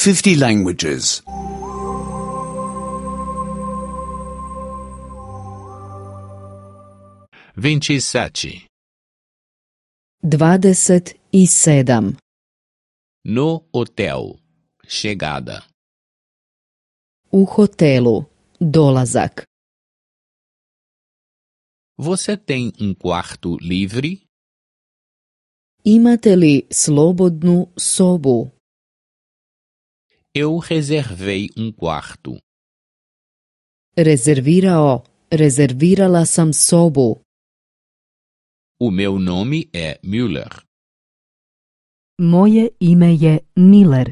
50 languages. 27. 27. No hotel. Chegada. U hotelu. Dolazak. Você tem quarto livre? Imate li slobodnu sobu? Eu reservei quarto. Rezervirala sam sobu. O meu nome é Müller. Moje ime je Miller.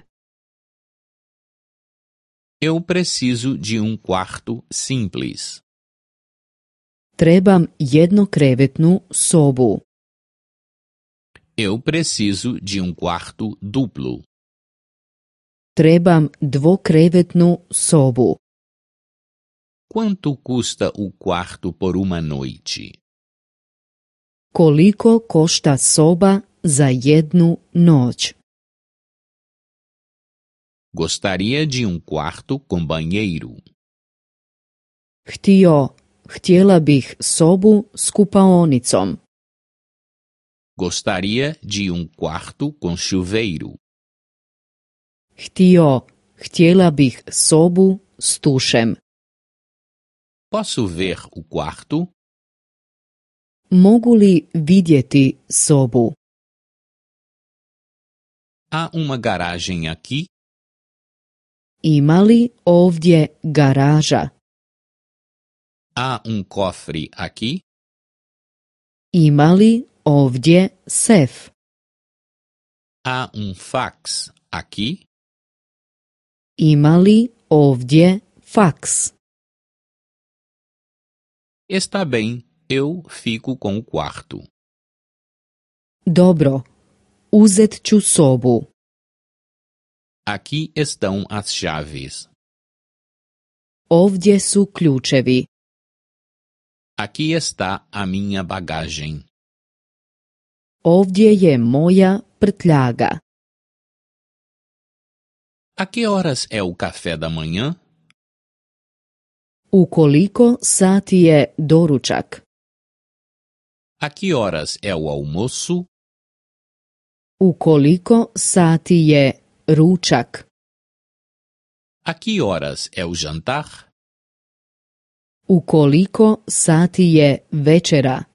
Eu preciso de quarto simples. Trebam jednokrevetnu sobu. Eu preciso de quarto duplo. Trebam dvokrevetnu sobu. Quanto custa o quarto por uma noite? Koliko košta soba za jednu noć? Gostaria de quarto com banheiro. Htjela bih sobu s kupaonicom. Gostaria de quarto com chuveiro. Htjela bih sobu s tušem. Posso ver o quarto? Mogu li vidjeti sobu? Há uma garagem aqui? Ima li ovdje garaža? Há cofre aqui? Ima li ovdje sef? Há fax aqui? Ima li ovdje faks? Está bem, eu fico com o quarto. Dobro, uzet ću sobu. Aqui estão as chaves. Ovdje su ključevi. Aqui está a minha bagagem. Ovdje je moja prtljaga. A que horas é o café da manhã? U koliko sati je doručak? A que horas é o almoço? U koliko sati je ručak? A que horas é o jantar? U koliko sati je večera?